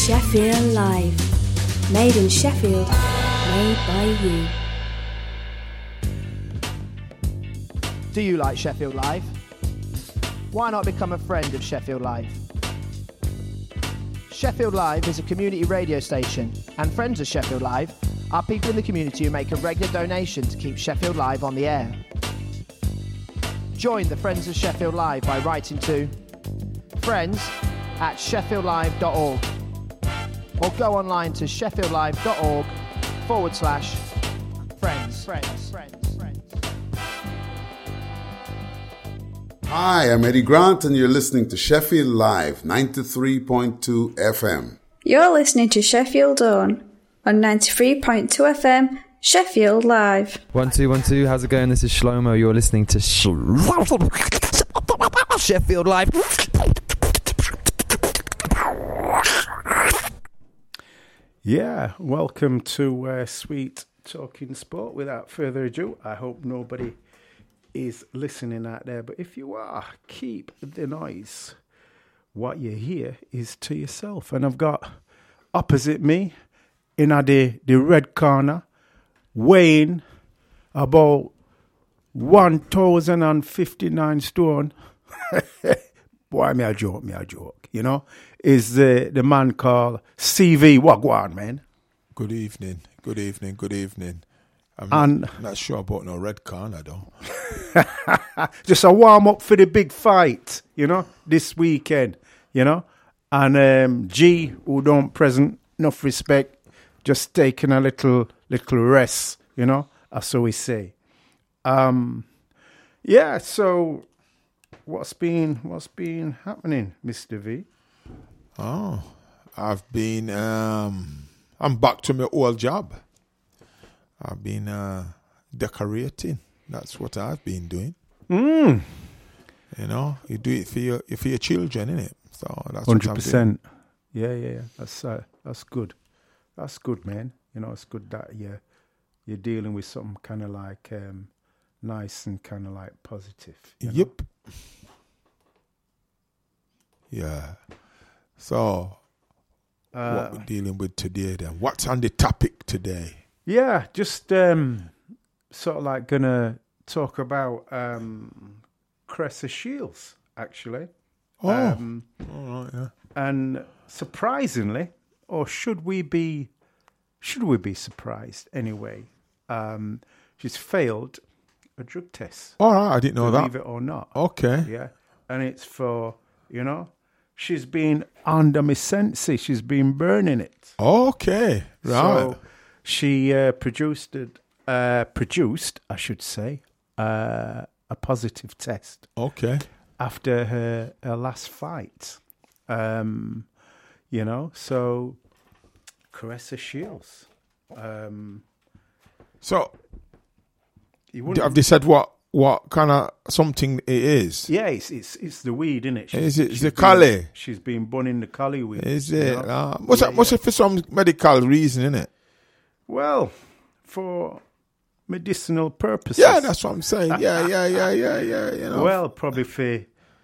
Sheffield Live. Made in Sheffield, made by you. Do you like Sheffield Live? Why not become a friend of Sheffield Live? Sheffield Live is a community radio station, and friends of Sheffield Live are people in the community who make a regular donation to keep Sheffield Live on the air. Join the Friends of Sheffield Live by writing to friends@sheffieldlive.org or go online to sheffieldlive.org/friends. Hi, I'm Eddie Grant, and you're listening to Sheffield Live, 93.2 FM. You're listening to Sheffield On 93.2 FM, Sheffield Live. 1 2 1 2. How's it going? This is Shlomo. You're listening to Sheffield Live. Yeah, welcome to Sweet Talking Sport. Without further ado, I hope nobody is listening out there, but if you are, keep the noise. What you hear is to yourself. And I've got opposite me in the red corner, weighing about 1,059 stone. Boy, me a joke, you know, is the man called CV Wagwan, man. Good evening. I'm not sure about no red corner, though. Just a warm up for the big fight, you know, this weekend, you know. And G, who don't present, enough respect, just taking a little rest, you know, as we say. Yeah, so what's been happening, Mr. V? Oh, I've been, I'm back to my old job. I've been decorating. That's what I've been doing. You know, you do it for your children, innit? So that's 100%. Yeah. That's good. That's good, man. You know, it's good that you're dealing with something kind of like nice and kind of like positive. Yep. Yeah. So what we're dealing with today then? What's on the topic today? Yeah, just sort of like going to talk about Cressy Shields, actually. Oh, all right, yeah. And surprisingly, or should we be surprised anyway, she's failed a drug test. All right, I didn't know that. Believe it or not. Okay. Yeah, and it's for, you know, she's been under my senses. She's been burning it. Okay, right. So she produced, I should say, a positive test. Okay. After her last fight. You know, so Cressy Shields. So have they said what kind of something it is? Yeah, it's the weed, isn't it? Is it the cali? She's been burning the cali weed. Is it? You know? What's it for some medical reason, isn't it? Well, for medicinal purposes. Yeah, that's what I'm saying. Yeah. You know. Well, probably for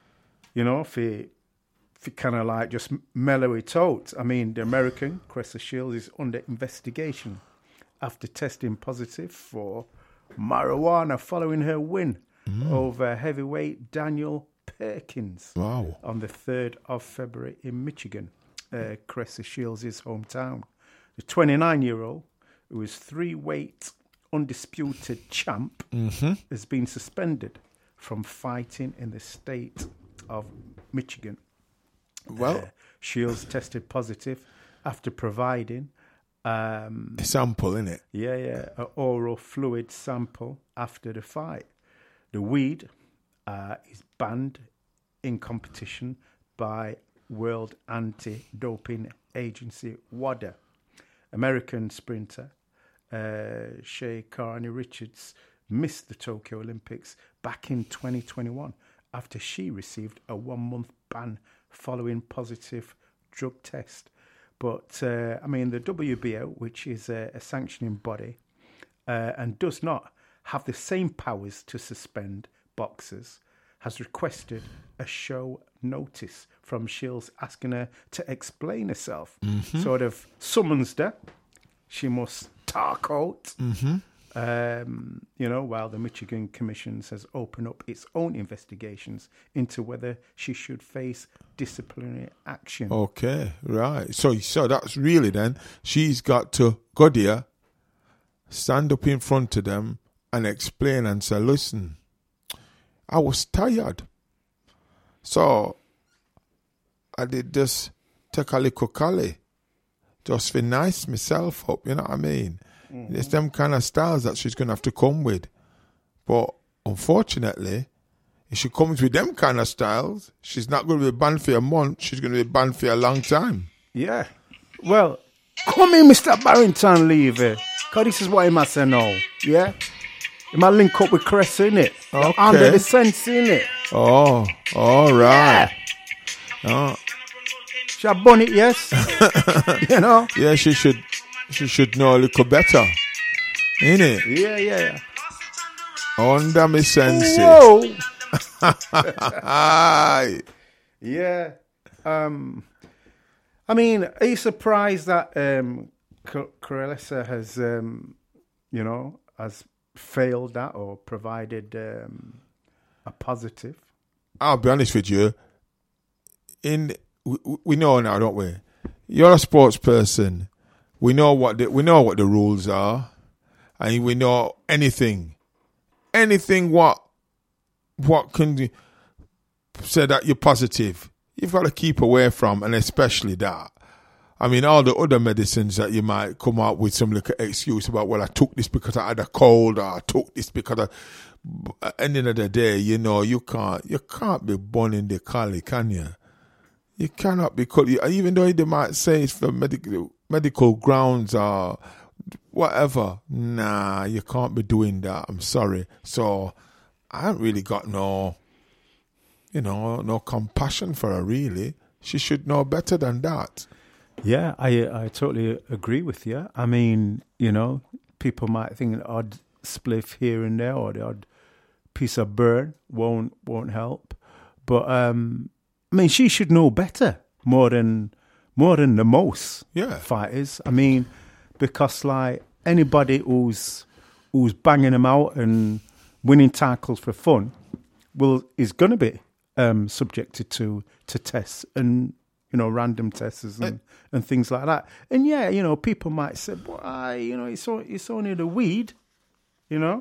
kind of like just mellow it out. I mean, the American Cressy Shields is under investigation after testing positive for marijuana following her win over heavyweight Daniel Perkins. Wow. On the 3rd of February in Michigan, Cressy Shields' hometown. The 29-year-old, who is 3-weight undisputed champ, has been suspended from fighting in the state of Michigan. Well, Shields tested positive after providing a sample, innit? Yeah, an oral fluid sample after the fight. The weed is banned in competition by World Anti-Doping Agency, WADA. American sprinter Shea Carney Richards missed the Tokyo Olympics back in 2021 after she received a 1-month ban following positive drug test. But, I mean, the WBO, which is a sanctioning body and does not have the same powers to suspend boxers, has requested a show notice from Shields asking her to explain herself. Sort of summons her. She must talk out. While the Michigan Commission has opened up its own investigations into whether she should face disciplinary action. Okay, right. So that's really then, she's got to go there, stand up in front of them and explain and say, listen, I was tired. So I did just take a little cali, just to nice myself up, you know what I mean? It's them kind of styles that she's going to have to come with. But unfortunately, if she comes with them kind of styles, she's not going to be banned for a month. She's going to be banned for a long time. Yeah. Well, come in, Mr. Barrington Levy. Because this is what he must say now. Yeah? He might link up with Cressa, innit? Okay. Under the sense, innit? Oh, all right. Yeah. Oh. She have bonnet, yes? You know? Yeah, she should know a little better. Innit? Yeah. Under me sense. Whoa! Yeah. I mean, are you surprised that Cressa has, has failed that or provided a positive? I'll be honest with you. We know now, don't we? You're a sports person. We know what the rules are, and we know anything what can say that you're positive. You've got to keep away from, and especially that. I mean, all the other medicines that you might come out with some little excuse about, well, I took this because I had a cold, or I took this because at the end of the day, you know, you can't be burning the cali, can you? You cannot be called, even though they might say it's for medical grounds or whatever. Nah, you can't be doing that. I'm sorry. So I haven't really got no compassion for her, really. She should know better than that. Yeah, I totally agree with you. I mean, people might think an odd spliff here and there or the odd piece of burn won't help. But I mean, she should know better more than the most fighters. I mean, because like anybody who's banging them out and winning tackles for fun, is going to be subjected to tests and random tests and things like that. And people might say, it's only the weed, and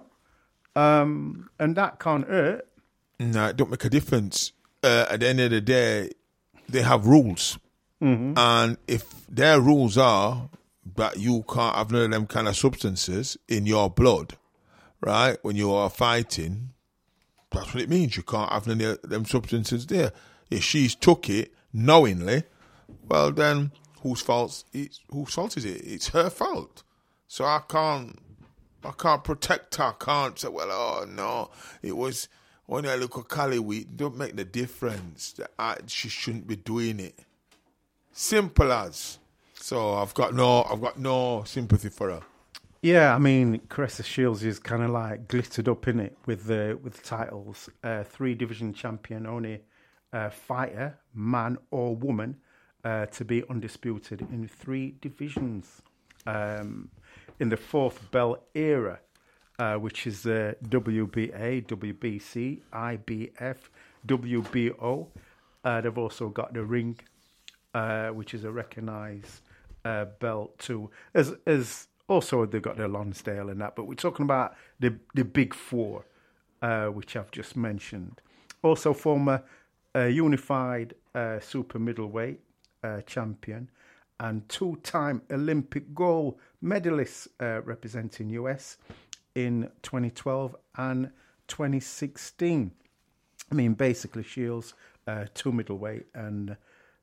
that can't hurt. No, it don't make a difference. At the end of the day, they have rules. Mm-hmm. And if their rules are that you can't have none of them kind of substances in your blood, right, when you are fighting, that's what it means. You can't have none of them substances there. If she's took it knowingly, well then, whose fault is it? It's her fault. So I can't protect her. I can't say, well, oh no, it was only a little cali wheat. Don't make the difference. She shouldn't be doing it. Simple as. So I've got no sympathy for her. Yeah, I mean, Cressa Shields is kind of like glittered up in it with titles. 3-division champion, only fighter, man or woman, to be undisputed in 3 divisions. In the 4th belt era, which is WBA, WBC, IBF, WBO. They've also got the ring, which is a recognised belt too. As also they've got their Lonsdale and that, but we're talking about the big 4, which I've just mentioned. Also former unified super middleweight champion and 2-time Olympic gold medalist representing US in 2012 and 2016. I mean, basically Shields, 2 middleweight and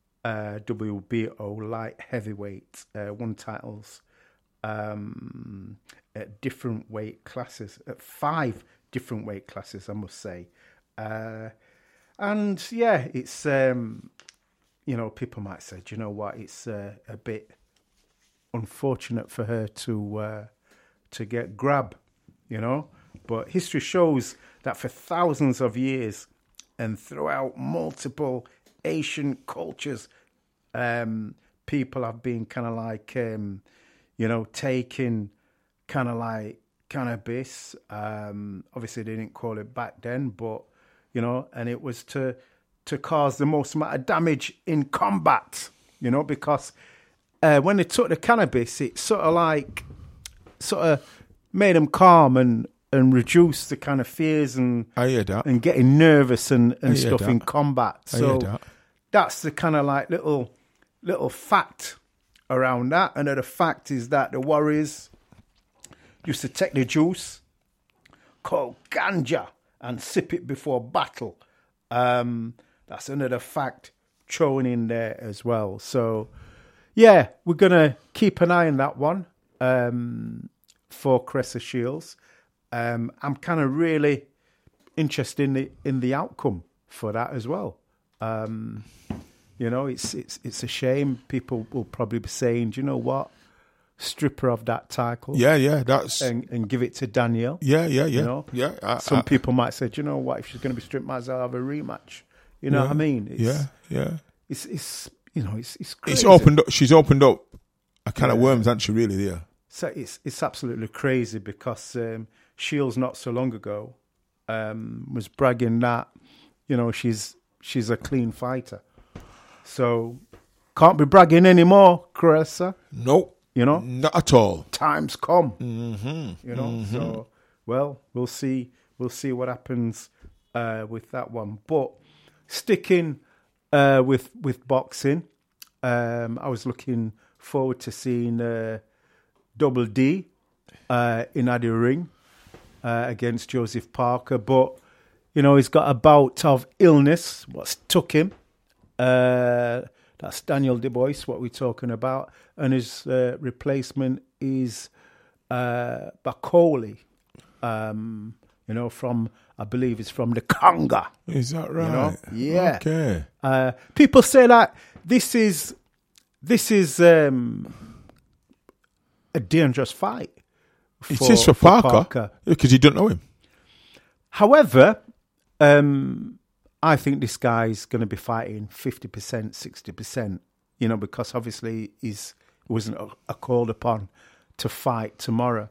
WBO light heavyweight, won titles at different weight classes, at 5 different weight classes, I must say. And yeah, it's, people might say, do you know what, it's a bit unfortunate for her to get grabbed, but history shows that for thousands of years, and throughout multiple Asian cultures, people have been kind of like, taking kind of like cannabis. Obviously, they didn't call it back then, but, and it was to cause the most amount of damage in combat, because when they took the cannabis, it sort of made them calm and reduce the kind of fears and I hear that. and getting nervous and stuff that. in combat. I hear So that. that's the kind of like little fact around that. And the fact is that the warriors used to take the juice called ganja and sip it before battle. That's another fact thrown in there as well. So, yeah, we're going to keep an eye on that one for Cressida Shields. I'm kind of really interested in the outcome for that as well. It's a shame. People will probably be saying, do you know what? Strip her of that title. Yeah, that's... And give it to Danielle. Yeah. Some people might say, do you know what? If she's going to be stripped, might as well have a rematch. You know what I mean? Yeah. It's crazy. It's opened up. She's opened up a can of worms, hasn't she? Really, there. So it's absolutely crazy because Shields not so long ago was bragging that she's a clean fighter. So can't be bragging anymore, Caressa. Nope. Not at all. Time's come. Mm-hmm. So we'll see what happens with that one. But sticking with boxing, I was looking forward to seeing Double D in the ring against Joseph Parker, but he's got a bout of illness. What's took him? That's Daniel Dubois, what we're talking about, and his replacement is Bakoli. From I believe it's from the Conga. Is that right? Yeah. Okay. People say that this is a dangerous fight. It is for Parker because you don't know him. However, I think this guy's going to be fighting 50%, 60%. Because obviously he wasn't called upon to fight tomorrow.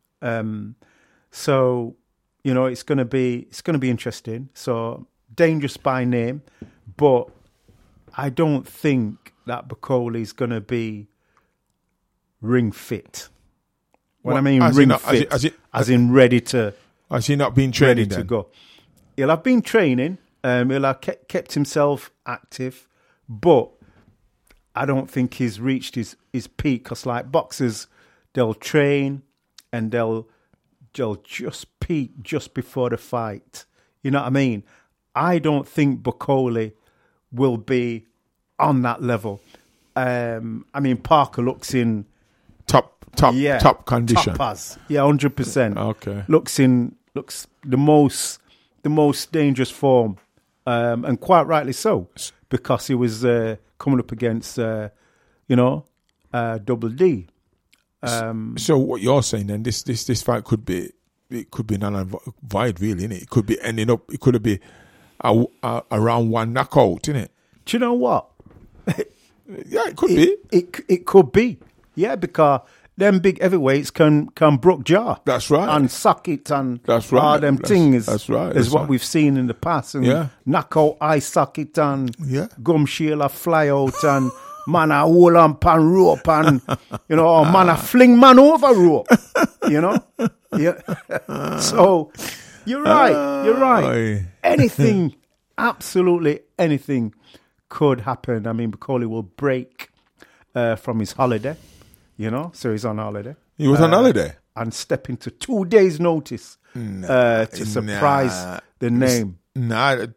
So it's going to be interesting. So dangerous by name, but I don't think that Bakoli's going to be ring fit. When I mean ring fit, as in ready to. Has he not been training ready then? to go? He'll have been training. He'll have kept himself active, but I don't think he's reached his peak. Because like boxers, they'll train and they'll just peak just before the fight. You know what I mean? I don't think Bakoli will be on that level. Parker looks in top condition. Top as. Yeah, 100%. Okay. Looks the most dangerous form, and quite rightly so, because he was coming up against Double D. So what you're saying then, this fight could be null and void, really, isn't it? It could be ending up. It could be a round one knockout, isn't it? Do you know what? Yeah, it could be. It could be. Yeah, because them big heavyweights can brook jaw. That's right. And suck it and that's right. all them things. That's right. Is what we've seen in the past. And knock out eye socket and gum shield fly out and man a hold on pan rope and or man a fling man over rope. Yeah. So you're right. Anything, absolutely anything could happen. I mean, Bakoli will break from his holiday. So he's on holiday. He was on holiday? And step into 2 days' notice to surprise the name. I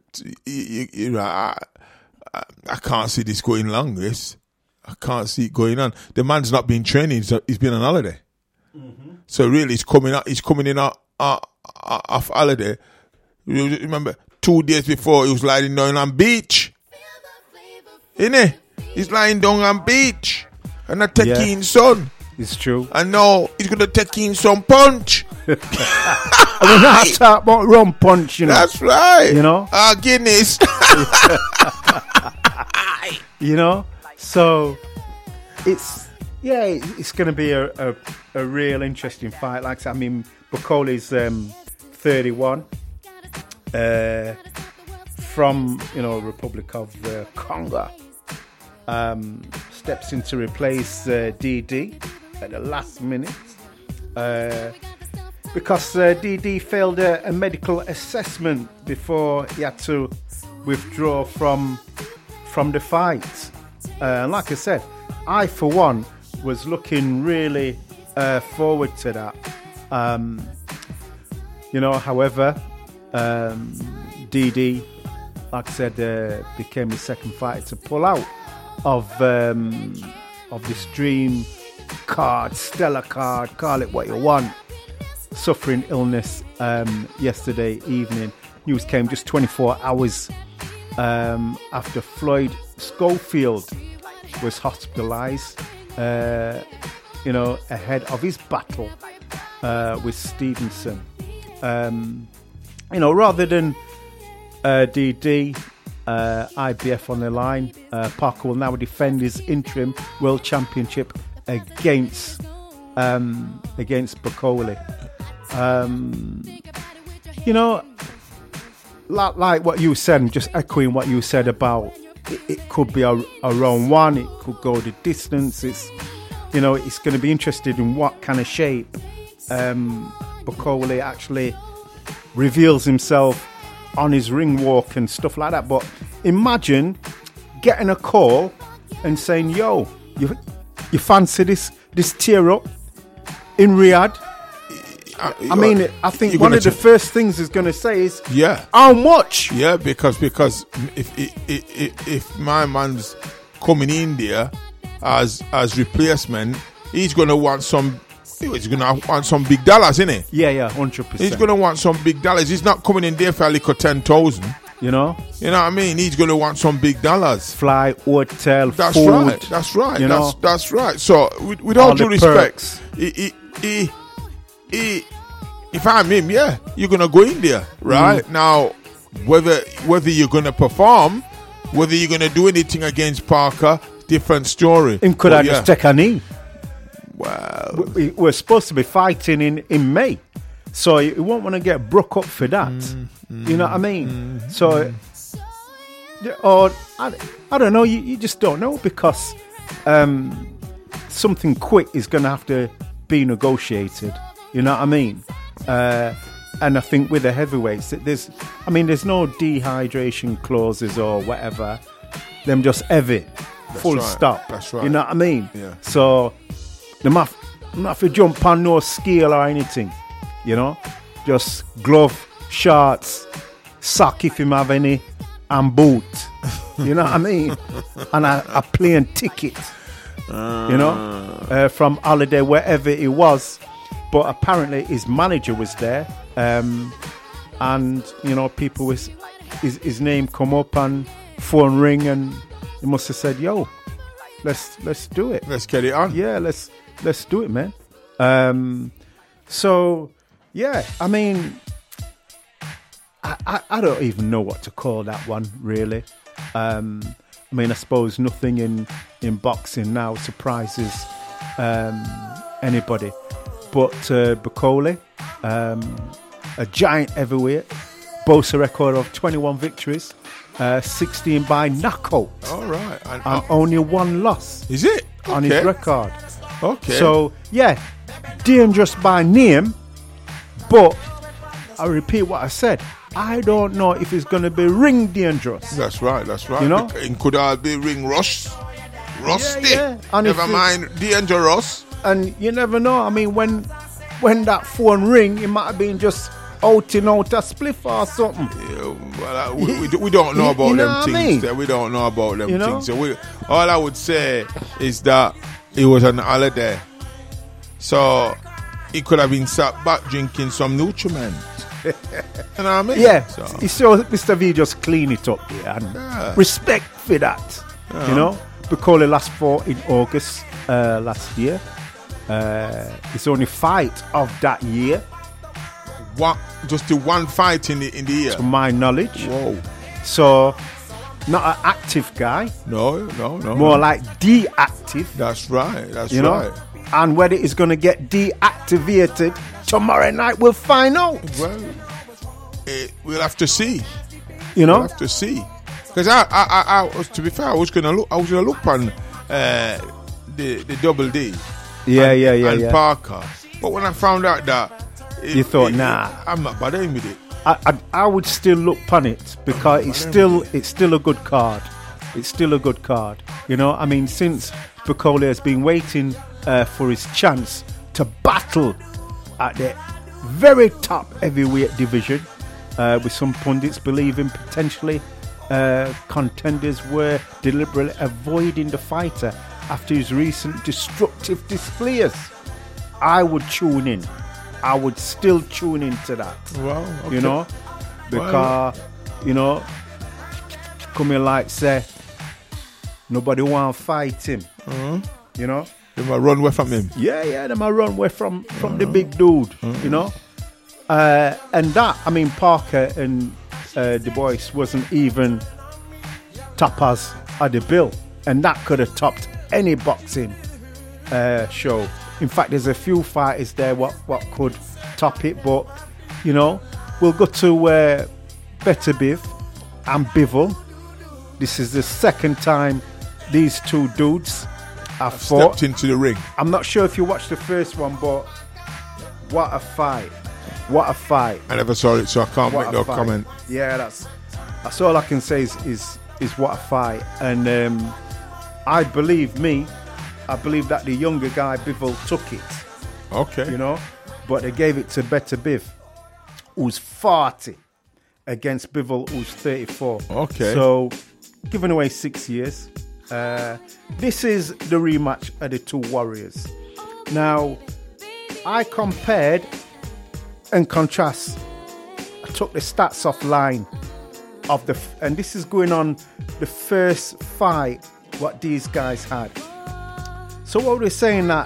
can't see this going long, this. I can't see it going on. The man's not been training, so he's been on holiday. Mm-hmm. So really, he's coming in off holiday. Remember, 2 days before, he was lying down on beach. Isn't he? He's lying down on beach. And a taking sun. It's true. And now he's going to take in some punch. I mean, I talk about rum punch, you know. That's right. You know? Guinness. You know? So, it's going to be a real interesting fight. Like I said, I mean, Bukoli's 31. From, Republic of Congo. Steps in to replace DD at the last minute. Because DD failed a medical assessment before he had to withdraw from the fight. Like I said, I for one was looking really forward to that. However, DD, like I said, became the second fighter to pull out of this dream card, stellar card, call it what you want. Suffering illness yesterday evening. News came just 24 hours after Floyd Schofield was hospitalised, ahead of his battle with Stevenson. Rather than DD, IBF on the line, Parker will now defend his interim world championship against Bukoli. Like what you said, just echoing what you said about it could be a round one, it could go the distance. It's going to be interested in what kind of shape Bukoli actually reveals himself on his ring walk and stuff like that. But imagine getting a call and saying, "Yo, you fancy this tear up in Riyadh?" I mean, I think one of the first things he's going to say is, how much? Yeah, because if my man's coming in there as replacement, he's going to want some. He's going to want some big dollars, isn't he? Yeah, 100%. He's going to want some big dollars. He's not coming in there for a little 10,000. You know what I mean? He's going to want some big dollars. Fly, hotel, that's food. Right. That's right. That's right. So, with all due respect, if I'm him, you're going to go in there, right? Now, whether you're going to perform, whether you're going to do anything against Parker, different story. Him could I just take a knee? Well, we're supposed to be fighting in May, so you won't want to get broke up for that. You know what I mean? So, or I don't know. You just don't know, because something quick is going to have to be negotiated. You know what I mean? And I think with the heavyweights, there's no dehydration clauses or whatever. Them just heavy, full stop. That's right. You know what I mean? Yeah. So I'm not for jump on no scale or anything. Just glove, shorts, sock if you have any, and boot. You know what I mean? And a plane ticket. From holiday wherever it was. But apparently his manager was there, and people with his name come up and phone ring, and he must have said, "Yo, let's do it. Let's get it on." Yeah, let's do it, man. So yeah, I mean, I don't even know what to call that one, really. I suppose nothing in boxing now surprises anybody. But Bukoli, a giant heavyweight, boasts a record of 21 victories, 16 by knockout. All right. And only one loss. Is it? On his record. Okay. So, dangerous by name, but I repeat what I said. I don't know if it's going to be ring dangerous. That's right. It could all be ring rusty. Yeah. Never mind dangerous. And you never know. I mean, when that phone ring, it might have been just out a spliff or something. Yeah, well, we don't know about them things. We don't know about them things. So all I would say is that it was on holiday, so he could have been sat back drinking some nutriment. You know what I mean? Yeah. So Mr. V just clean it up there, and respect for that. Bukoli last fought in August last year. It's only fight of that year, What? Just the one fight in the year? to my knowledge. Whoa. So, not an active guy, No. more like deactive. That's right. That's You right. know, and whether it's going to get deactivated tomorrow night, we'll find out. Well, we'll have to see. You We'll know, have to see. Because I was, to be fair, I was gonna look on the Double D. And Parker. But when I found out that, You thought, nah. I'm not bothering with it. I would still look upon it because it's still a good card. It's still a good card. You know, I mean, since Bukole has been waiting for his chance to battle at the very top heavyweight division, with some pundits believing potentially contenders were deliberately avoiding the fighter after his recent destructive displays. I would tune in. I would still tune into that. Wow. Okay. You know, because you know, come here like say, nobody want to fight him. You know, They might run away from him. yeah, they might run away from the big dude. You know, and that, I mean, Parker and Du Bois wasn't even toppers of the bill, and that could have topped any boxing show. In fact, there's a few fighters there what could top it, but you know, we'll go to Better Biv and Bivol. This is the second time these two dudes have fought. Stepped into the ring. I'm not sure if you watched the first one, but what a fight! What a fight! I never saw it, so I can't What make a no fight. comment. Yeah, that's all I can say is what a fight. And I believe that the younger guy Bivol took it, Okay. you know, but they gave it to Better Biv, who's 40, against Bivol, who's 34. Okay. So, giving away 6 years. This is the rematch of the two warriors. Now, I compared and contrast. I took the stats offline of and this is going on the first fight what these guys had. So what were they saying that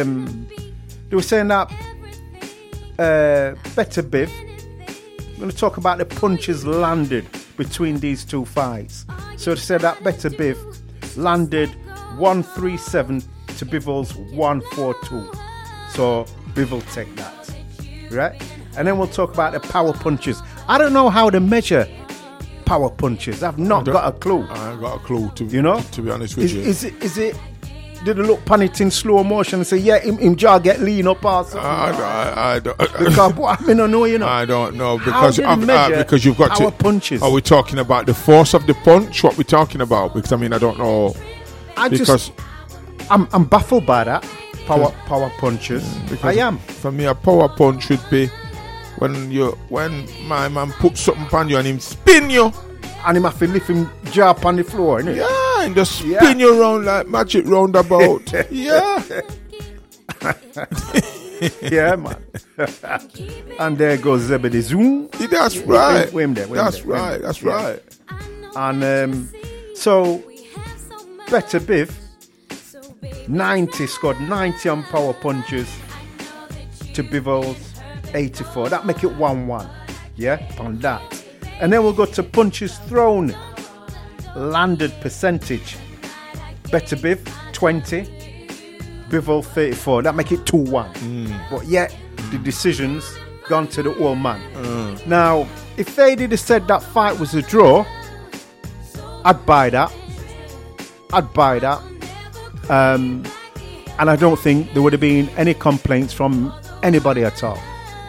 Better Biv, I'm going to talk about the punches landed between these two fights. So they said that Better Biv landed 137 to Bivol's 142. So Bivol take that, right? And then we'll talk about the power punches. I don't know how to measure power punches. I've not got a clue. I ain't got a clue, to be honest with you. Is it? Did they look pan it in slow motion and say, yeah, him jaw get lean up or something? I don't. Because I don't know, you know. I don't know How because do they measure because you've got power to. punches? Are we talking about the force of the punch? What we talking about? Because I mean, I don't know. I'm baffled by that power punches. Because I am. For me, a power punch should be when my man puts something on you and him spin you. And him have to lift him jaw up on the floor, innit? Yeah, and just spin you around like magic roundabout. Yeah. Yeah, man. And there goes Zebedee Zoom. That's right. That's right. And so, Better Biv, 90, scored 90 on power punches to Bivol's 84. That make it 1-1. Yeah, on that. And then we'll go to punches thrown. Landed percentage. Better Biv, 20. Bivol, 34. That make it 2-1. But yet, the decision's gone to the old man. Now, if they did have said that fight was a draw, I'd buy that. And I don't think there would have been any complaints from anybody at all.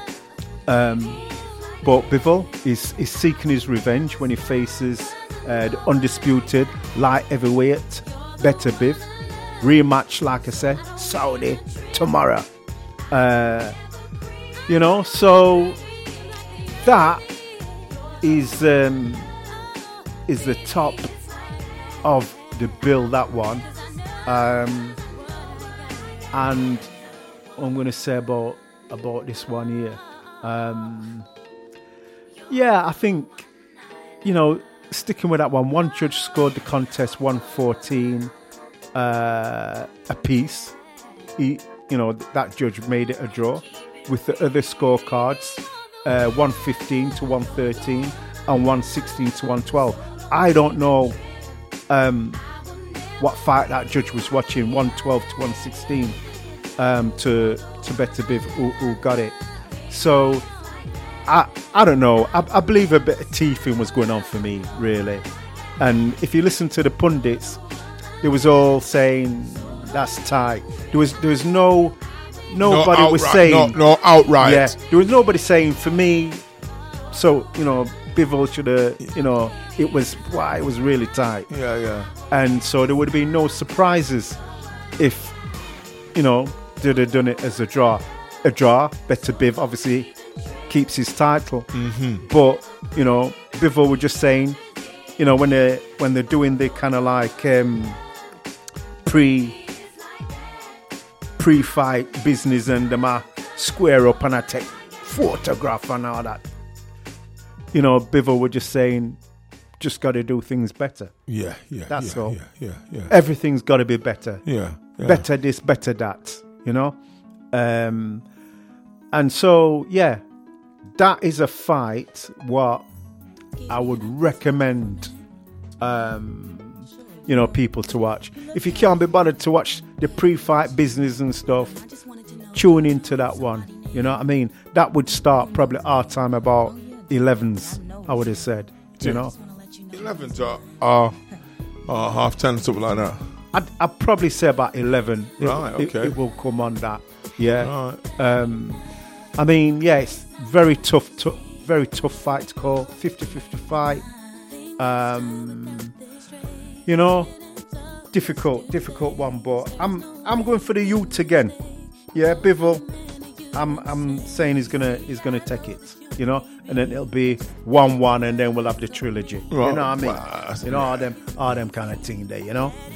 But Bivol is seeking his revenge when he faces the undisputed light heavyweight Better Biv. Rematch, like I said, Saudi tomorrow. You know, so that is the top of the bill, that one. And I'm going to say about this one here. Yeah, I think, you know, sticking with that one judge scored the contest 114 apiece. that judge made it a draw with the other scorecards, 115 to 113 and 116 to 112. I don't know what fight that judge was watching, 112 to 116, to Better Biv who got it. So I don't know. I believe a bit of teething was going on for me, really. And if you listen to the pundits, it was all saying that's tight. There was nobody was saying no outright. Yeah, there was nobody saying for me. So Bivol should have. It was really tight. Yeah. And so there would have been no surprises if they'd have done it as a draw. A draw. Better Biv obviously keeps his title. Mm-hmm. But Bivol were just saying, when they're doing the kind of like pre-fight business and I square up and I take photograph and all that. Bivol were just saying, just got to do things better. Yeah. That's all. Yeah. Everything's got to be better. Yeah. Better this, better that. And so that is a fight what I would recommend people to watch. If you can't be bothered to watch the pre-fight business and stuff, tune into that one. You know what I mean? That would start probably our time about 11s, I would have said. 11s are 10:30, something like that. I'd probably say about 11. Right, okay. It will come on that. Yeah. Right. It's very tough fight to call. 50-50 fight. Difficult one, but I'm going for the youth again. Yeah, Bivol. I'm saying he's gonna take it. And then it'll be 1-1, and then we'll have the trilogy. Right. You know what I mean? Well, all them kind of thing there.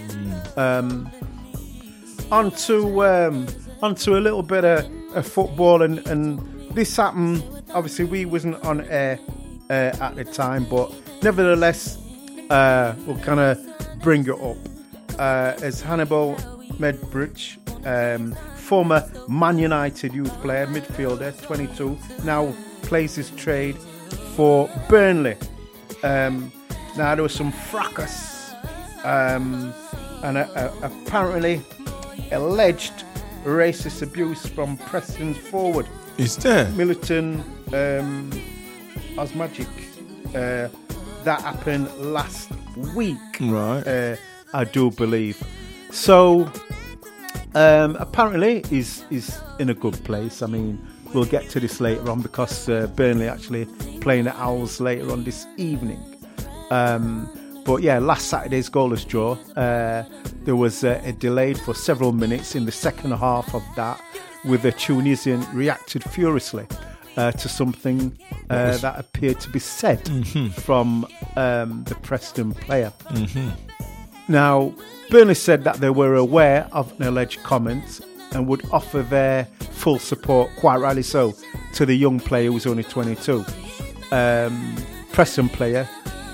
Onto a little bit of football, and this happened. Obviously, we wasn't on air at the time, but nevertheless, we'll kind of bring it up. As Hannibal Medbridge, former Man United youth player, midfielder, 22, now plays his trade for Burnley. Now there was some fracas and apparently alleged racist abuse from Preston's forward. Is there? Militon Osmajic. That happened last week. Right. I do believe. So apparently he's in a good place. I mean, we'll get to this later on because Burnley actually playing the Owls later on this evening. But last Saturday's goalless draw, there was a delay for several minutes in the second half of that, with the Tunisian reacted furiously to something that appeared to be said from the Preston player. Mm-hmm. Now, Burnley said that they were aware of an alleged comment and would offer their full support, quite rightly so, to the young player who was only 22. Preston player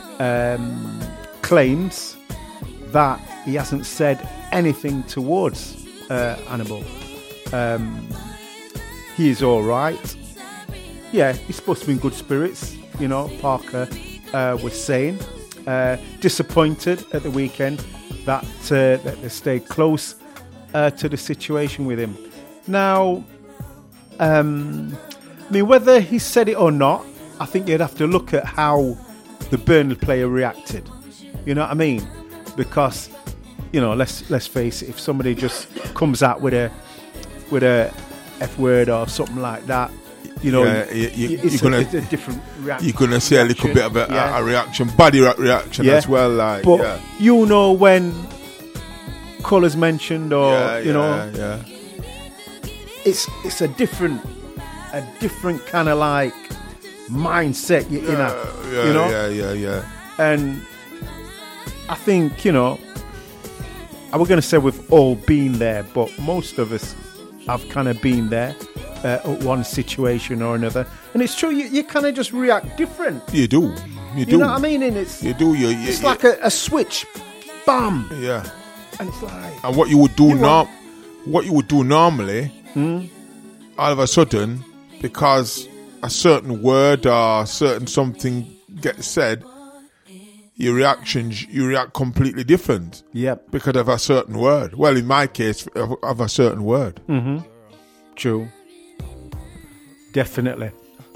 claims that he hasn't said anything towards Hannibal. He is all right. Yeah, he's supposed to be in good spirits, Parker was saying. Disappointed at the weekend that they stayed close to the situation with him. Now, whether he said it or not, I think you'd have to look at how the Burnley player reacted. You know what I mean? Because, let's face it, if somebody just comes out with a F word or something like that, it's a different reaction. You're gonna see a little bit of a reaction, body reaction as well. But when colours mentioned, or it's a different kind of like mindset. And I think I was going to say we've all been there, but most of us have kind of been there. One situation or another, and it's true. You kind of just react different. You do. You know what I mean? And it's it's like a switch, bam. Yeah. And it's like, and what you would do now, what you would do normally, all of a sudden, because a certain word or certain something gets said, you react completely different. Yep. Because of a certain word. Well, in my case, of a certain word. Mm-hmm. True. Definitely.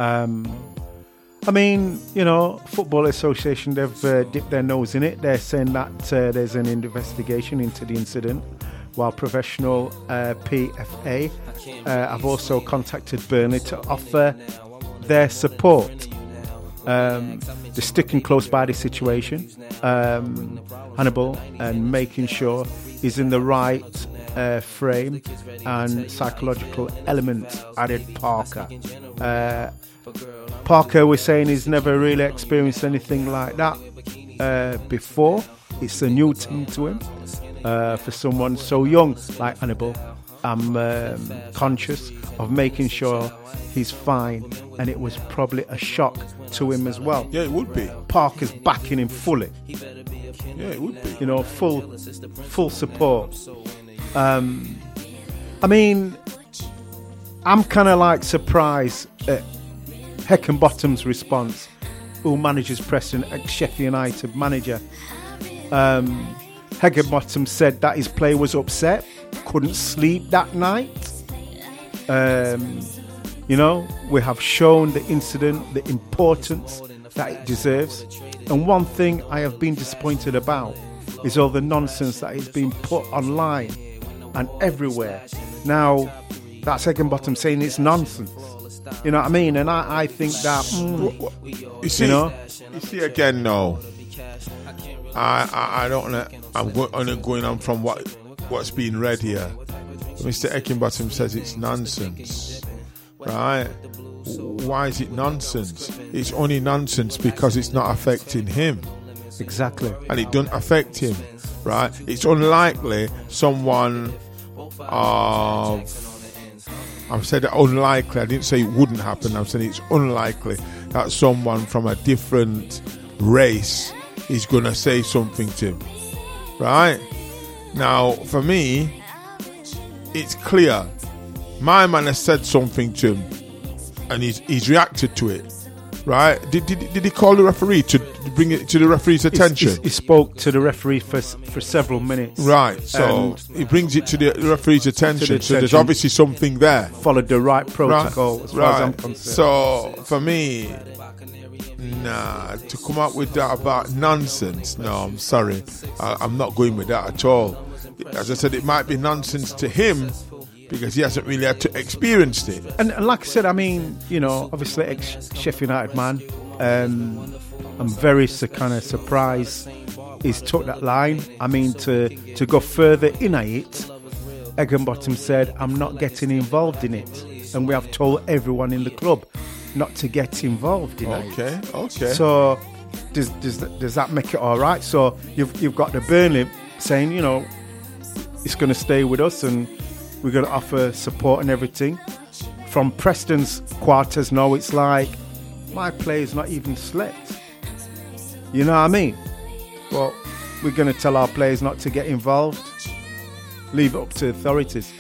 I mean, you know, Football Association, they've dipped their nose in it. They're saying that there's an investigation into the incident, while professional PFA have also contacted Burnley to offer their support. They're sticking close by the situation, Hannibal, and making sure he's in the right frame and psychological element, added Parker. Parker, we're saying, he's never really experienced anything like that before. It's a new thing to him. For someone so young like Hannibal, I'm conscious of making sure he's fine, and it was probably a shock to him as well. Yeah, it would be. Parker's backing him fully. Yeah, it would be. You know, full support. I mean, I'm kind of like surprised at Heckingbottom's response, who manages Preston, ex-Sheffield United manager. Heckingbottom said that his player was upset, couldn't sleep that night. You know, we have shown the incident the importance that it deserves. And one thing I have been disappointed about is all the nonsense that is being put online and everywhere. Now, that's Heckingbottom saying it's nonsense. You know what I mean? And I think that, you see again, no. I don't know. I'm only going on from what's being read here. Mr. Heckingbottom says it's nonsense, right? Why is it nonsense? It's only nonsense because it's not affecting him. Exactly. And it doesn't affect him, right? It's unlikely someone of... I've said unlikely. I didn't say it wouldn't happen. I'm saying it's unlikely that someone from a different race is going to say something to him, right? Now, for me, it's clear. My man has said something to him, and he's reacted to it, right? Did he call the referee to bring it to the referee's attention? He spoke to the referee for several minutes. Right, so he brings it to the referee's attention. So there's obviously something there. Followed the right protocol, as far as I'm concerned. So for me, nah, to come up with that about nonsense, no, I'm sorry. I'm not going with that at all. As I said, it might be nonsense to him because he hasn't really had to experience it. And like I said, I mean, you know, obviously ex-Sheffield United man, I'm very kind of surprised he's took that line. I mean, to go further in it, Heckingbottom said, I'm not getting involved in it. And we have told everyone in the club not to get involved in it. Okay. So does that make it all right? So you've got the Burnley saying, you know, it's going to stay with us and we're going to offer support and everything. From Preston's quarters, no, it's like, my player's not even slept. You know what I mean? Well, we're going to tell our players not to get involved. Leave it up to authorities.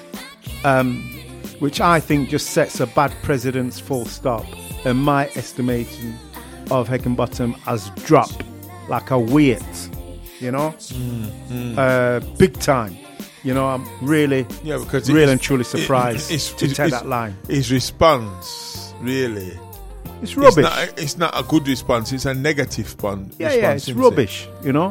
Which I think just sets a bad precedence, full stop. And my estimation of Heckingbottom has dropped like a weight, you know? Big time. You know, I'm really and truly surprised to take that line. His response, really... It's rubbish. It's not a good response. It's a negative response. Yeah, it's rubbish, you know.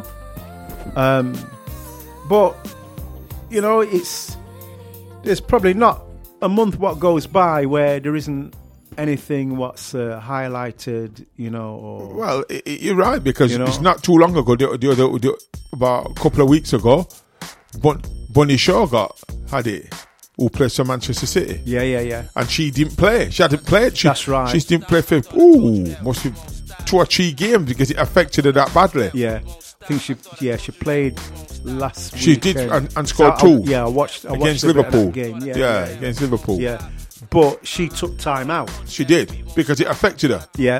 But, you know, there's probably not a month what goes by where there isn't anything what's highlighted, you know. Or, well, you're right, because it's not too long ago, about a couple of weeks ago, Bunny Shaw had it. Who plays for Manchester City? Yeah. And she didn't play. She hadn't played. That's right. She didn't play for. Must be 2 or 3 games because it affected her that badly. Yeah, I think she played last week. She did and scored 2. I watched against a bit Liverpool. of that game. Yeah, against Liverpool. Yeah, but she took time out. She did because it affected her. Yeah,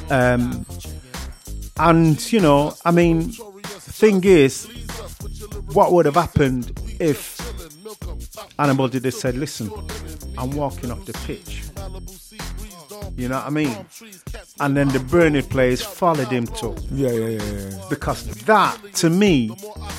and you know, I mean, the thing is, what would have happened if Hannibal did have said, listen, I'm walking off the pitch. You know what I mean? And then the Burnley players followed him too. Yeah. Because that, to me,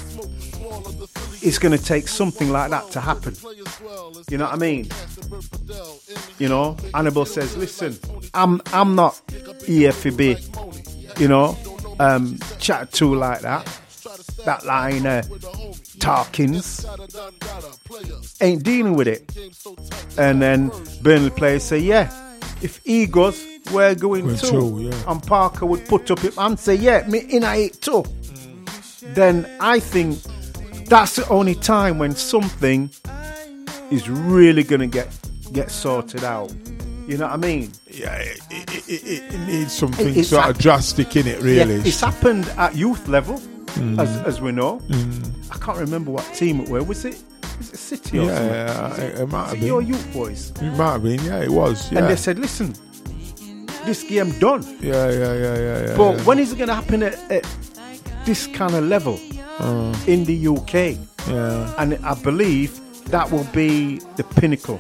is going to take something like that to happen. You know what I mean? You know, Hannibal says, listen, I'm not here for be, you know, chat to like that. That line, Tarkins, ain't dealing with it. And then Burnley players say, yeah, if he goes, we're going too. Yeah. And Parker would put up his hand and say, yeah, me in it too. Then I think that's the only time when something is really going to get sorted out. You know what I mean? Yeah, it needs something sort of drastic in it, really. Yeah, it's happened at youth level, as we know. I can't remember what team it was it City or something? Yeah, it might have been. Your youth boys? It might have been, yeah, it was. Yeah. And they said, listen, this game done. Yeah. But when is it going to happen at this kind of level in the UK? Yeah. And I believe that will be the pinnacle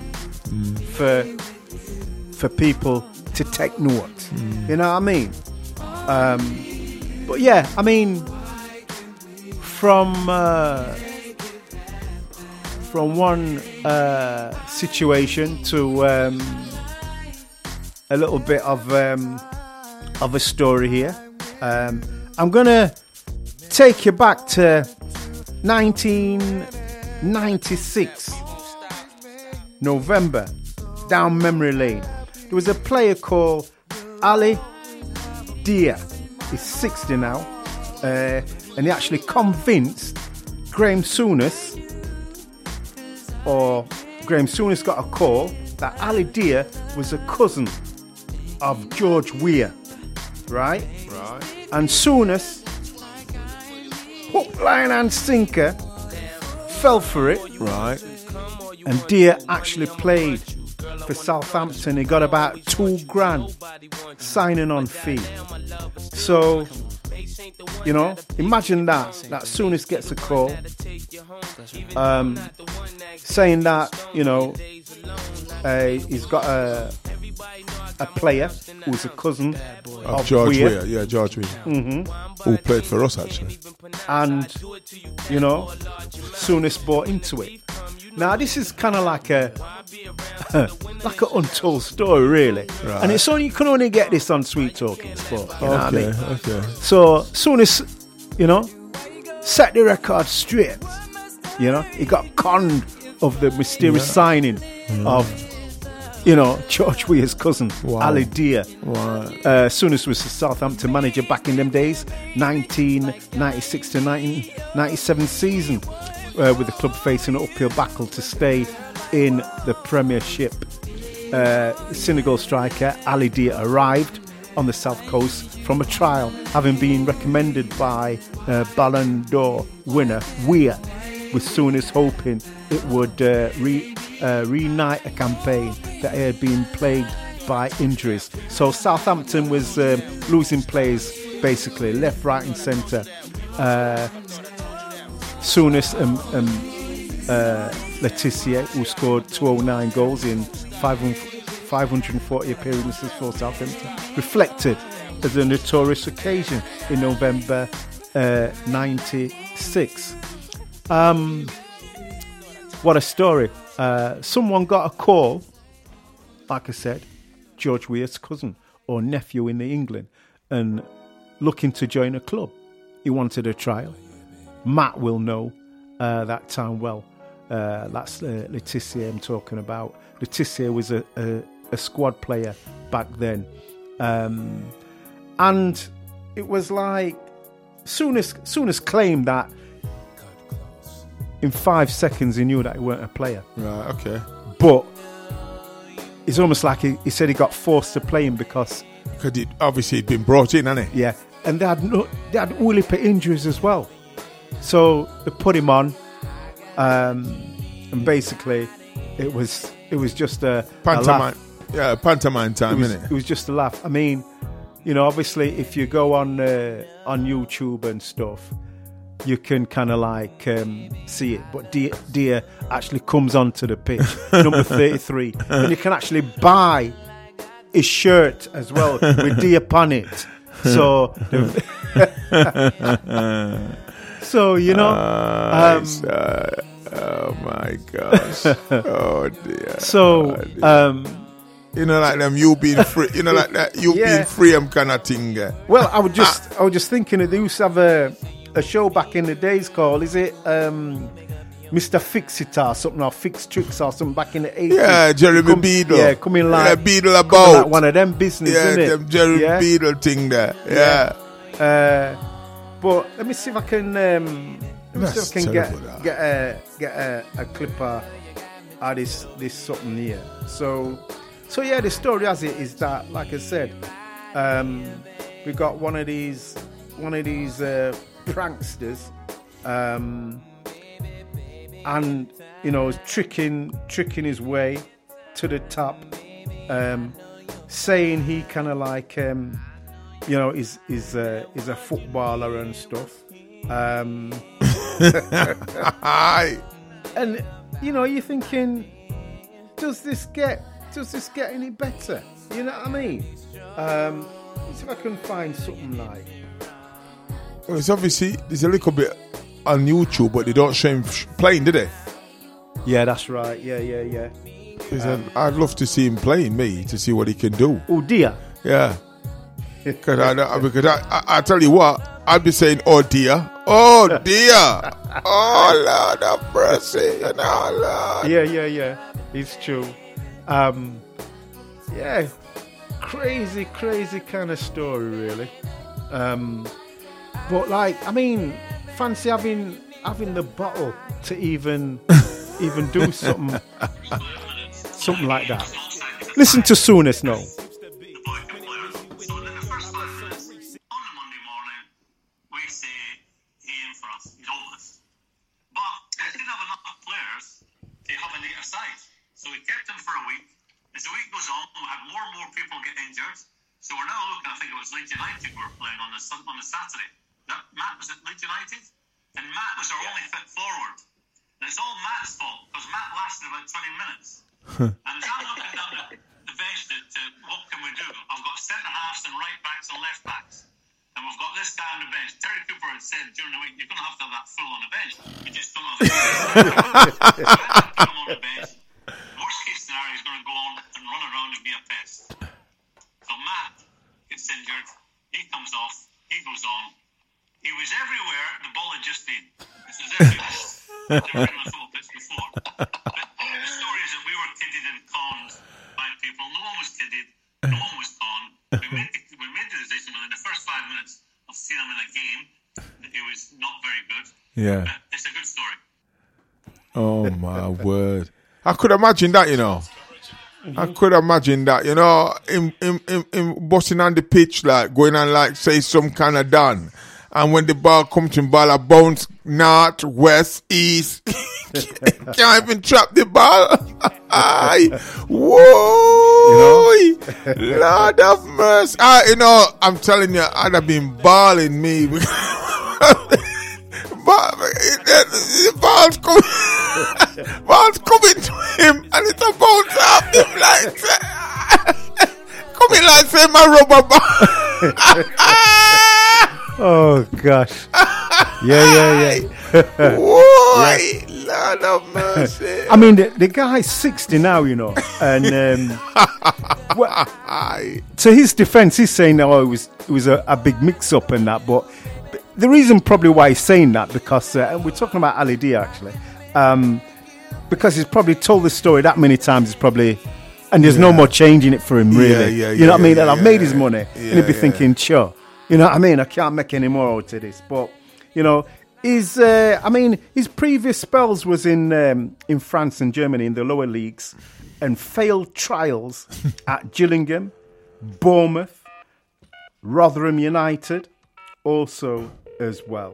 for people to take note. You know what I mean? But yeah, I mean, from one situation to a little bit of a story here. I'm gonna take you back to 1996, November, down memory lane. There was a player called Ali Dia. He's 60 now, and he actually convinced Graham Souness, or Graham Souness got a call that Ali Dia was a cousin of George Weah, right? And Souness, hook, line and sinker, fell for it. Right. And Dia actually played for Southampton. He got about $2,000 signing on fee. So, you know, imagine that Souness gets a call saying that, you know, he's got a player who's a cousin of George Weah. Weah. Yeah, George Weah. Who played for us, actually. And, you know, Souness bought into it. Now, this is kind of like an untold story, really. Right. And you can only get this on Sweet Talking Sport. You know what I mean? Okay. So, Souness, you know, set the record straight. You know, he got conned of the mysterious signing of, you know, George Weah's cousin, Ali Dia. Souness was the Southampton manager back in them days, 1996 to 1997 season, with the club facing an uphill battle to stay in the Premiership. Senegal striker Ali Dia arrived on the south coast from a trial, having been recommended by Ballon d'Or winner Weah, with Souness hoping it would reunite a campaign that had been plagued by injuries. So Southampton was losing players basically left, right and centre. Souness and Laetitia, who scored 209 goals in 540 appearances for Southampton, reflected as a notorious occasion in November 96. What a story. Someone got a call, like I said, George Weah's cousin or nephew in England, and looking to join a club. He wanted a trial. Matt will know that time well. That's Laetitia I'm talking about. Laetitia was a squad player back then. And it was like Souness claimed that in 5 seconds he knew that he weren't a player. Right, okay. But it's almost like he said he got forced to play him because obviously he'd been brought in, hadn't he? Yeah, and they had all heap of injuries as well. So they put him on, and basically it was just a pantomime. A yeah, pantomime time, innit? It was just a laugh. I mean, you know, obviously if you go on YouTube and stuff, you can kind of like see it. But Dia actually comes onto the pitch, number 33, and you can actually buy his shirt as well with Dia upon it. So, so you know, oh my gosh, oh dear. So, you know, like them, you being free, you know, like that, you being free, kind of thing. Well, I was just thinking they used to have a show back in the days called, is it Mr. Fix-It or something, or Fix Tricks or something back in the 80s? Yeah, Jeremy Beadle. Yeah, coming like Beadle about like one of them business, yeah, isn't it? them Jeremy Beadle thing there. Yeah. But let me see if I can get a clip of this something here. So yeah, the story as it is that, like I said, we got one of these pranksters, and you know, tricking his way to the top, saying he kind of like you know, is a footballer and stuff, and you know, you're thinking, does this get any better? You know what I mean? Let's see if I can find something like. Well, it's obviously there's a little bit on YouTube, but they don't show him playing, do they? Yeah, that's right. Yeah. I'd love to see him playing, to see what he can do. Oh dear. Yeah. Because I tell you what, I'd be saying, oh dear, oh Lord have mercy, you know, Lord. Yeah, it's true. Yeah, crazy kind of story, really. But like, I mean, fancy having the bottle to even do something like that. Listen to Soonest now. So we kept him for a week. As the week goes on, we had more and more people get injured. So we're now looking, I think it was Leeds United we were playing on the Saturday. Matt was at Leeds United? And Matt was our only fit forward. And it's all Matt's fault, because Matt lasted about 20 minutes. And as I'm looking down the bench to what can we do? I've got centre-halves and right-backs and left-backs. And we've got this guy on the bench. Terry Cooper had said during the week, you're going to have that fool on the bench. You just don't have to put him on the bench. Worst case scenario, he's going to go on and run around and be a pest. So Matt gets injured. He comes off. He goes on. He was everywhere. The ball had just been. This is everywhere. Never been on a football pitch before. But the story is that we were kidded and conned by people. No one was kidded. No one was conned. We made the decision within the first 5 minutes of seeing him in a game that it was not very good. Yeah. But it's a good story. Oh my word. I could imagine that, you know. I could imagine that, you know, him busting on the pitch, like going on like say some kind of done. And when the ball comes to him, ball, I bounce north, west, east. Can't even trap the ball. Whoa! You know? Lord have mercy. You know, I'm telling you, I'd have been balling me. The ball's coming to him, and it's a bounce off him like coming like say my rubber ball. Oh gosh. Yeah. Why? Lord of mercy. I mean, the guy's 60 now, you know, and to his defense, he's saying that it was a big mix-up and that, but the reason probably why he's saying that, because and we're talking about Ali Dia actually, because he's probably told the story that many times, it's probably, and there's no more changing it for him, really. You know what I mean? And I've made his money, and he'd be thinking, sure. You know what I mean? I can't make any more out of this. But, you know, his previous spells was in France and Germany in the lower leagues, and failed trials at Gillingham, Bournemouth, Rotherham United also as well.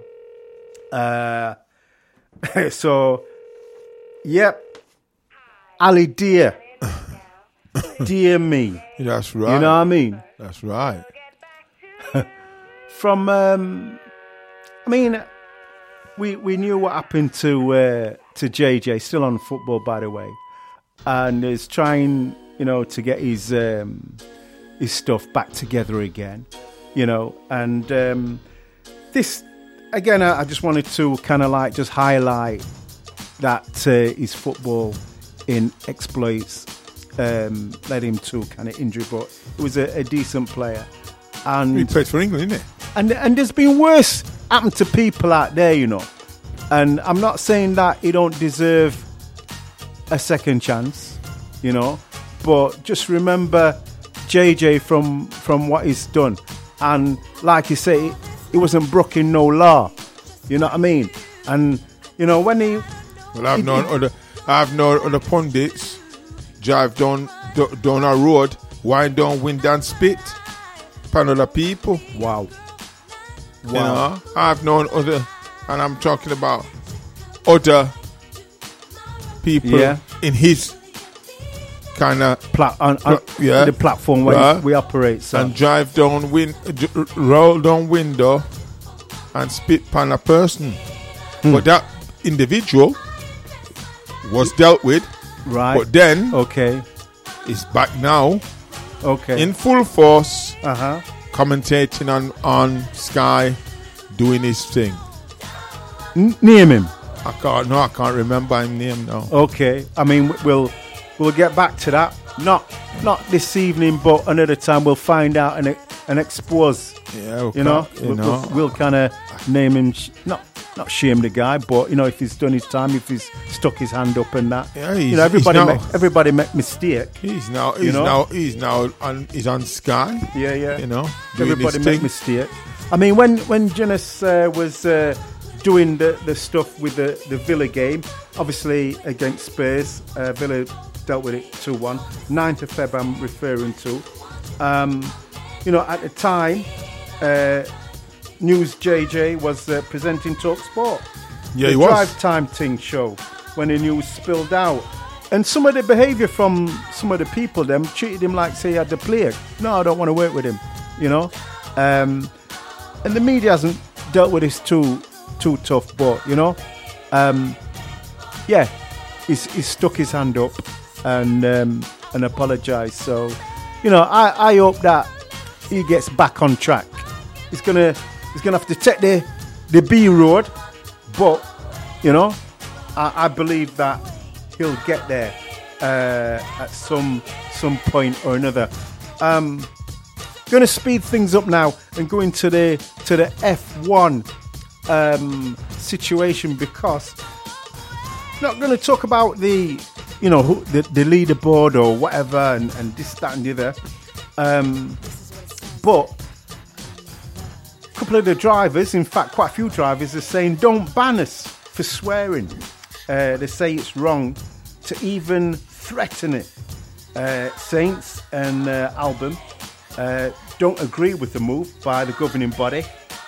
So, yep. Ali Dia. Dear me. That's right. You know what I mean? That's right. From, I mean, we knew what happened to JJ, still on football, by the way, and is trying, to get his stuff back together again, and this again. I just wanted to kind of like just highlight that his football in exploits led him to kind of injury, but he was a decent player. And he played for England, didn't he? And there's been worse happened to people out there, And I'm not saying that he don't deserve a second chance, but just remember JJ from what he's done. And like you say, he wasn't broken no law. You know what I mean? And, when he... Well, I've known other pundits drive down a road, wind down, wind down, spit upon other people. Wow. I've known other, and I'm talking about other people in his kind of the platform where we operate. So. And drive down, roll down window and spit upon a person. But that individual was dealt with. Right. But then, okay, is back now. Okay. In full force. Commentating on Sky, doing his thing. Name him. I can't remember his name now. Okay. I mean, we'll get back to that. Not this evening, but another time we'll find out and expose. Yeah. We'll kind of name him. Not shame the guy, but if he's done his time, if he's stuck his hand up and that, everybody make mistake. He's on Sky. Yeah. Everybody make mistake. I mean, when Jeunesse was doing the stuff with the Villa game, obviously against Spurs, Villa dealt with it 2-1. 9th of Feb, I'm referring to. At the time. News JJ was presenting Talk Sport. Yeah, he was. Drive Time Ting show when the news spilled out. And some of the behaviour from some of the people, them treated him like, say, he had the plague. No, I don't want to work with him, And the media hasn't dealt with this too tough, but, he's stuck his hand up and apologised. So, I hope that he gets back on track. He's gonna have to take the B road, but I believe that he'll get there at some point or another. Gonna speed things up now and go into the F1 situation, because not going to talk about the leaderboard or whatever and this, that, and the other. But a couple of the drivers, in fact, quite a few drivers, are saying don't ban us for swearing. They say it's wrong to even threaten it. Sainz and Albon don't agree with the move by the governing body,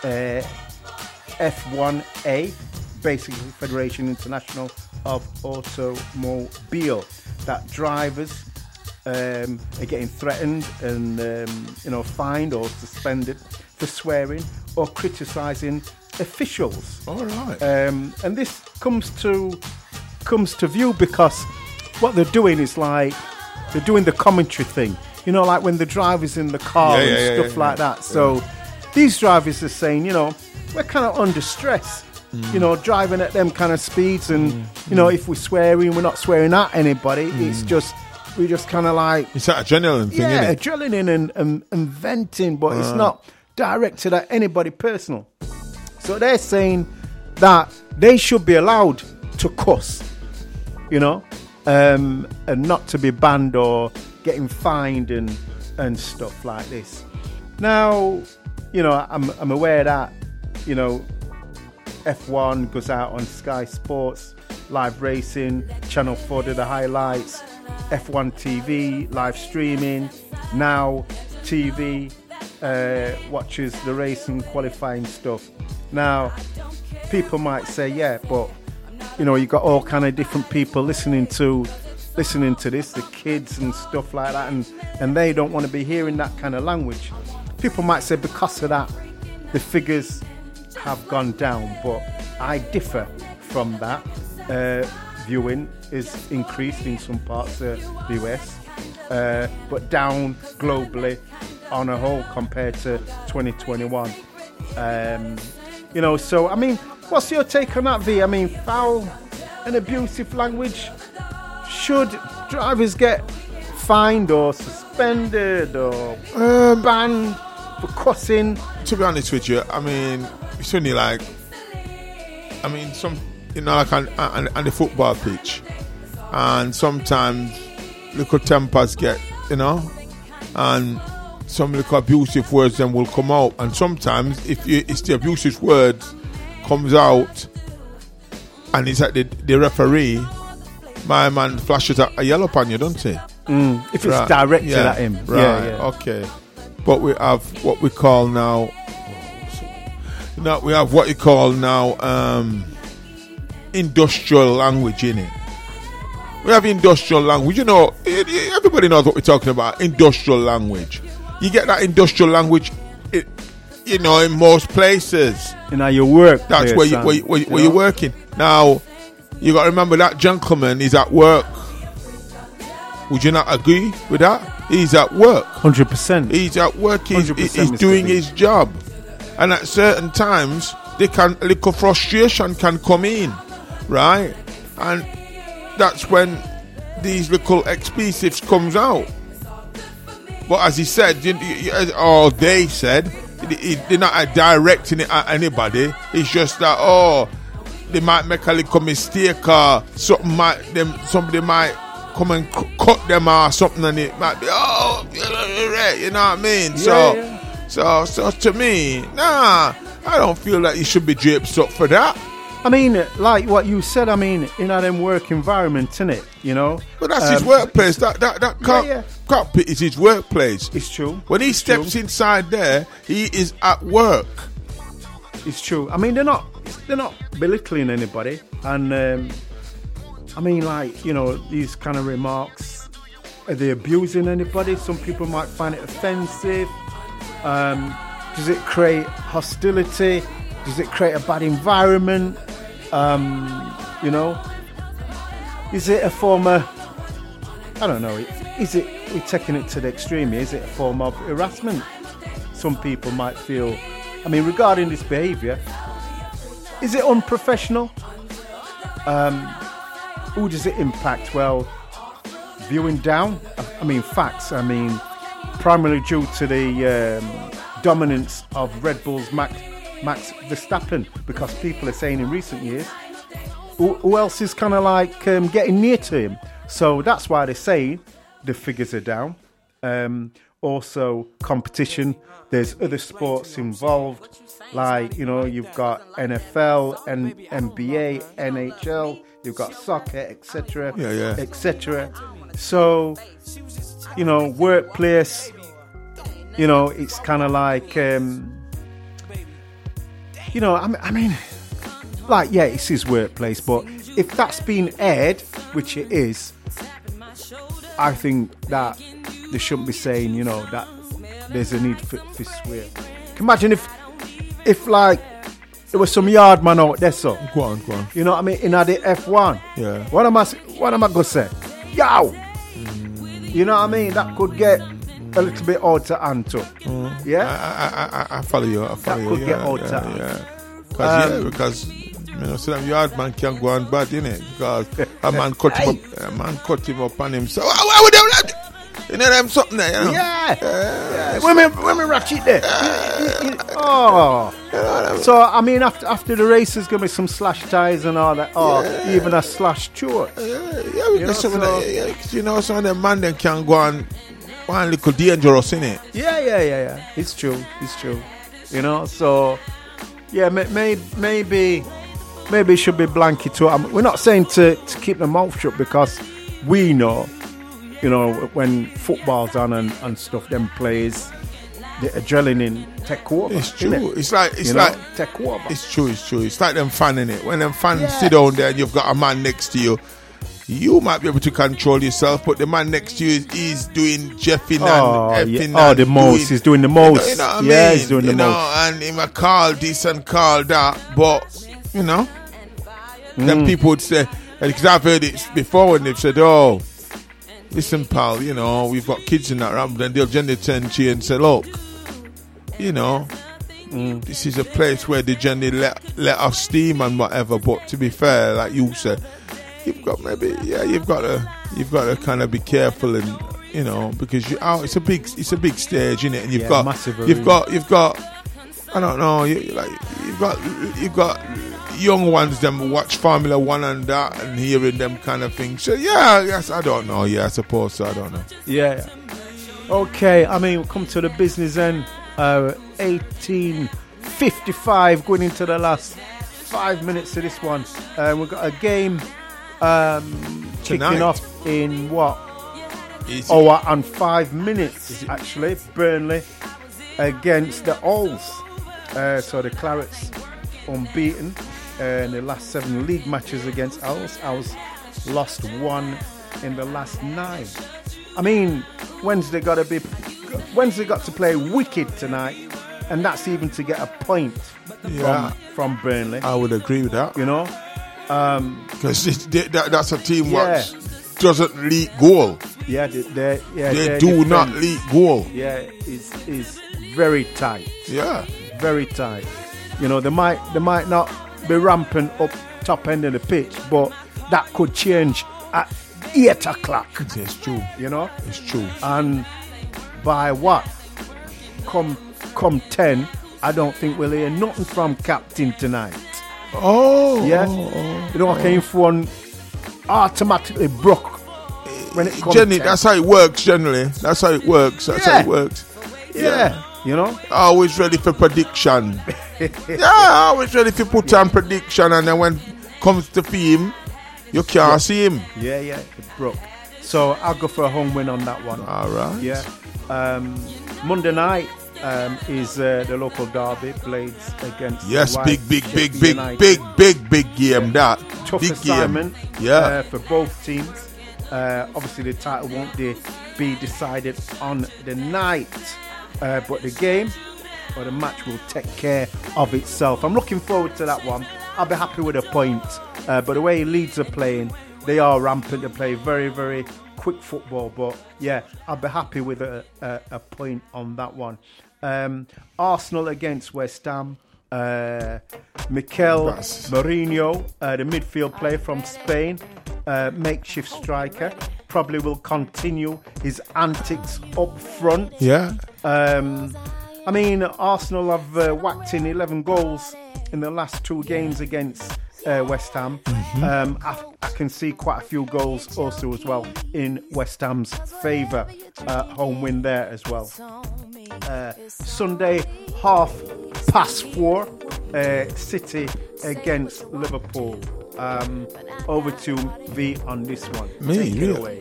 F1A, basically Federation International of Automobile, that drivers are getting threatened and fined or suspended for swearing or criticising officials. All right. And this comes to view because what they're doing is like they're doing the commentary thing. Like when the driver's in the car and stuff like that. So these drivers are saying, we're kind of under stress. Driving at them kind of speeds, and if we're swearing, we're not swearing at anybody. It's just we just kind of like it's that adrenaline thing, isn't it? Adrenaline and venting, but it's not directed at anybody personal. So they're saying that they should be allowed to cuss, and not to be banned or getting fined and stuff like this. Now, I'm aware that F1 goes out on Sky Sports, live racing, Channel 4 do the highlights, F1 TV, live streaming, Now TV watches the racing qualifying stuff. Now, people might say, yeah, but you've got all kind of different people listening to this, the kids and stuff like that, and they don't want to be hearing that kind of language. People might say because of that, the figures have gone down, but I differ from that. Viewing is increased in some parts of the US, but down globally on a whole compared to 2021. You know, so I mean, what's your take on that, V? I mean, foul and abusive language, should drivers get fined or suspended or banned for cussing? To be honest with you, I mean, it's only like, I mean, some, you know, like on the football pitch, and sometimes little tempers get, you know, and some little abusive words then will come out, and sometimes if it's the abusive words comes out and it's at the referee, my man flashes a yellow on you, don't he? If it's directed at him. Right, okay. But we have what we call now, industrial language in it. We have industrial language. You know, everybody knows what we're talking about. Industrial language. You get that industrial language, you know, in most places. You know, your work. That's where you're working. Now, you got to remember that gentleman is at work. Would you not agree with that? He's at work. 100%. He's at work. He's doing his job. And at certain times, a little frustration can come in, right? And that's when these little expletives comes out. But as he said, or they said, they're not directing it at anybody. It's just that, they might make a little mistake, or somebody might come and cut them or something, and it might be, you know what I mean? So to me, nah, I don't feel that you should be draped up for that. I mean, like what you said, I mean, in them work environments, innit, you know? But that's his workplace. That cockpit is his workplace. It's true. When he steps inside there, he is at work. It's true. I mean, they're not belittling anybody. And, I mean, like, you know, these kind of remarks, are they abusing anybody? Some people might find it offensive. Does it create hostility? Does it create a bad environment? You know, is it a form of, I don't know, we're taking it to the extreme here, is it a form of harassment? Some people might feel, I mean, regarding this behaviour, is it unprofessional? Who does it impact? Well, viewing down, I mean, facts, I mean, primarily due to the dominance of Red Bull's Max Verstappen, because people are saying in recent years, who else is kind of like getting near to him? So that's why they're saying the figures are down. Also, competition. There's other sports involved, like, you know, you've got NFL, NBA, NHL, you've got soccer, etc., etc. So, you know, workplace, you know, it's kind of like, you know, I mean, like, yeah, it's his workplace, but if that's been aired, which it is, I think that they shouldn't be saying, you know, that there's a need for swear. Imagine if like, there was some yard man out there, so. Go on. You know what I mean? In the F1. Yeah. What am I going to say? Yow! You know what I mean? That could get a little bit out to Anto. Yeah? I follow you. That could get out to Anto. Because you know, so them yard man can go on bad, innit? Because a man cut him up on him. So why would they? You know them something there, you know? Yeah. Women ratchet there. So I mean, after the race, there's gonna be some slash ties and all that, even a slash short. You know, some of them man then can go on one little dangerous, innit? Yeah. It's true. You know, so yeah, maybe it should be blanket to it. We're not saying to keep the mouth shut, because we know, you know, when football's on and stuff, them players, the adrenaline take over. It's true. It's like take over. It's true. It's like them fanning it. When them fans sit down there and you've got a man next to you, you might be able to control yourself, but the man next to you is doing Jeffing and effing. Oh, the most. He's doing the most. You know what I yeah, mean? he's doing the most. And he might call this and call that, but, then people would say, because I've heard it before when they've said, oh, listen, pal, we've got kids in that room, then they'll generally turn to you and say, look, this is a place where they generally let us steam and whatever, but to be fair, like you said, you've got to kind of be careful and because it's a big stage, innit? And you've got I don't know, you've got young ones them watch Formula One and that and hearing them kind of things. So yes, I don't know. Yeah, I suppose so. I don't know. Yeah. Okay, I mean, we'll come to the business end. 18:55 going into the last 5 minutes of this one. We've got a game kicking off in what? Hour and 5 minutes actually. Burnley against the Owls. So the Clarets unbeaten in the last 7 league matches against Owls. Owls lost 1 in the last 9. I mean, Wednesday got to play wicked tonight, and that's even to get a point from Burnley. I would agree with that. Because that's a team which doesn't leak goal. Yeah, they do not leak goal. Yeah, it's very tight. Yeah, very tight. They might not be rampant up top end of the pitch, but that could change at 8 o'clock. It's true. It's true. And by what? Come 10, I don't think we'll hear nothing from Captain tonight. Came for one automatically broke when it comes. Jenny, that's how it works. Generally, that's how it works. Yeah. Always ready for prediction. Always ready to put on prediction, and then when it comes to him, you can't see him. Yeah, it broke. So I'll go for a home win on that one. All right. Yeah. Monday night is the local derby, Blades against. Yes, big game. That tough big assignment. Game. Yeah. For both teams. Obviously, the title won't be decided on the night, but the game or the match will take care of itself. I'm looking forward to that one. I'll be happy with a point. But the way Leeds are playing, they are rampant to play very, very quick football. But yeah, I'll be happy with a point on that one. Arsenal against West Ham. Mikel Mourinho, the midfield player from Spain, makeshift striker, probably will continue his antics up front. Yeah. I mean, Arsenal have whacked in 11 goals in the last 2 games against West Ham. I can see quite a few goals also as well in West Ham's favour. Home win there as well. Sunday, 4:30, City against Liverpool. Over to V on this one. Take it away.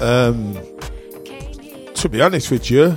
To be honest with you,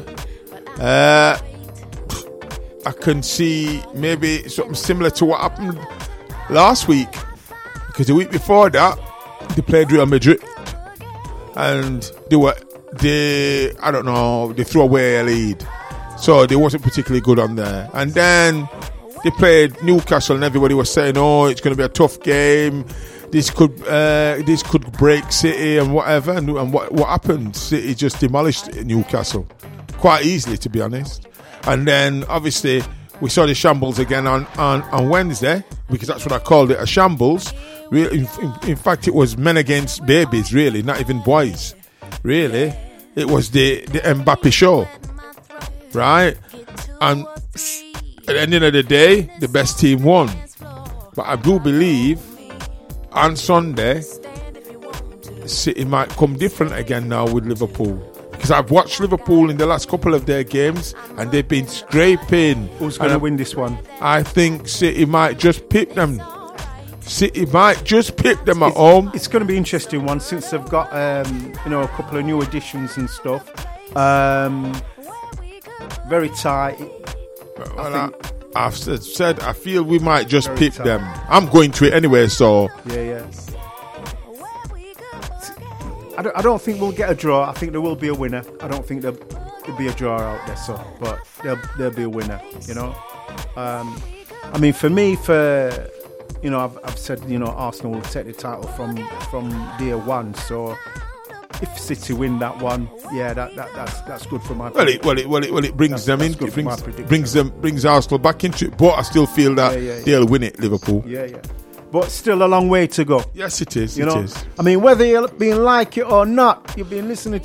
I can see maybe something similar to what happened last week, because the week before that they played Real Madrid and they threw away a lead, so they wasn't particularly good on there. And then they played Newcastle and everybody was saying, oh, it's going to be a tough game, this could break City and whatever, and what happened? City just demolished Newcastle quite easily, to be honest. And then obviously we saw the shambles again on Wednesday, because that's what I called it, a shambles. In fact, it was men against babies, really, not even boys. Really, it was the Mbappe show, right? And at the end of the day, the best team won. But I do believe on Sunday, City might come different again now with Liverpool. Because I've watched Liverpool in the last couple of their games and they've been scraping. Who's going to win this one? I think City might just pick them. City might just pick them at home. It's going to be an interesting one since they've got a couple of new additions and stuff. Very tight. I've said I feel we might just pick them. I'm going to it anyway, so. Yeah. I don't think we'll get a draw. I think there will be a winner. I don't think there'll be a draw out there, so, but there'll be a winner, you know. I mean, for me, you know, I've said, you know, Arsenal will take the title from day one. So if City win that one, yeah, that's good for my. Well, it brings them in. It brings Arsenal back into it. But I still feel that they'll win it, Liverpool. Yeah. But still a long way to go. Yes, it is. You know? I mean, whether you've been like it or not, you've been listening